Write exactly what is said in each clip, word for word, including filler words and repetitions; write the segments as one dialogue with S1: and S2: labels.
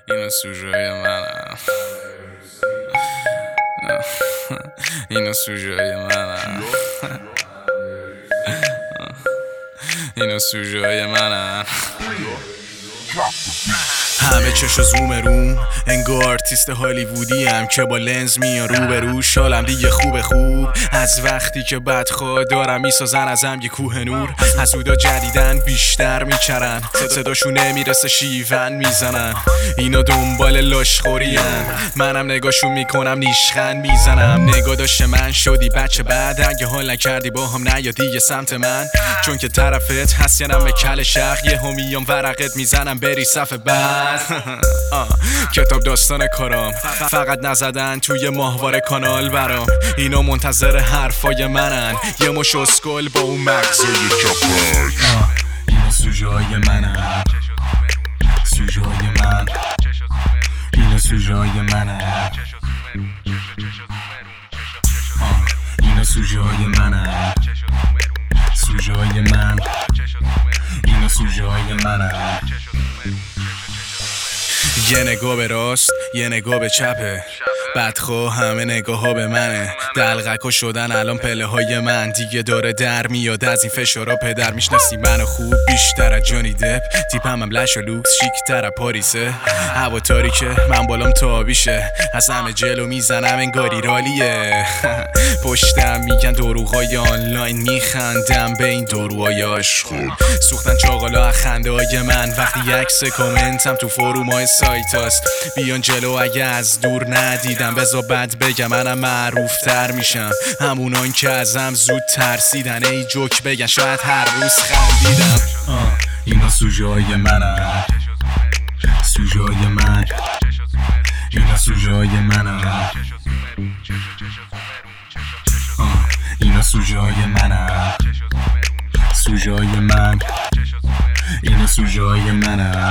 S1: اینو سوژه‌های منم اینو سوژه‌های منم اینو سوژه‌های منم همه چشو زوم روم انگار آرتیست هالیوودی هم که با لنز میان رو به رو. شالم دیگه خوب خوب از وقتی که بدخواه دارم میسازن ازم یه کوه نور. حسودا جدیدن بیشتر میچرن صداشون نمیرسه شیون میزنن. اینا دنبال لاشخوری هن. منم نگاشون میکنم نیشخند میزنم. نگاه داشت من شدی بچه بعد اگه حال نکردی با هم نیا دیگه سمت من چون که طرفت هستینم به کل شخ یه همیام ورقت میزنم بری صف بعد. کتاب داستان کارام فقط نزدن توی ماهواره کانال برام. اینا منتظر حرفای منن یه مش اسکل با اون مغزای کپک. اینا سوژه‌های منن سوژه‌های من اینا سوژه‌های منن اینا سوژه‌های منن سوژه‌های من اینا سوژه‌های منن. یه نگاه به راست یه نگاه به چپه بدخواه همه نگاه ها به منه. دلغکا شدن الان پله های من دیگه داره در میاد از این فشارا. پدر میشناسی منو خوب بیشتر از جانی دپ. تیپم هم لش و لوکس شیک تر از پاریسه. هوا تاریکه من بالام تابیشه از همه جلو میزنم انگاری رالیه. پشتم میگن دروغای آنلاین میخندم به این دروهای عاشق. سوختن چاقالا از خنده های من وقتی عکس کامنتم تو فروم های سایت هست. بیان جلو اگه از دور ندیدم بذار بد بگم منم معروف تر میشم. همونان که ازم زود ترسیدن ای جوک بگن شاید هر روز خندیدم. اینا سوژه‌های منن سوژه‌های من اینا سوژه‌های منن اینا سوژه‌های منن سوژه‌های من اینا سوژه‌های منن.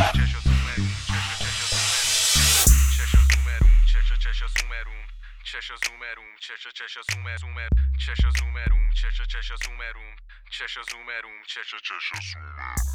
S1: چشا زومروم چشا چشا زومروم چشا زومروم چشا چشا زومروم چشا زومروم چشا چشا زومروم.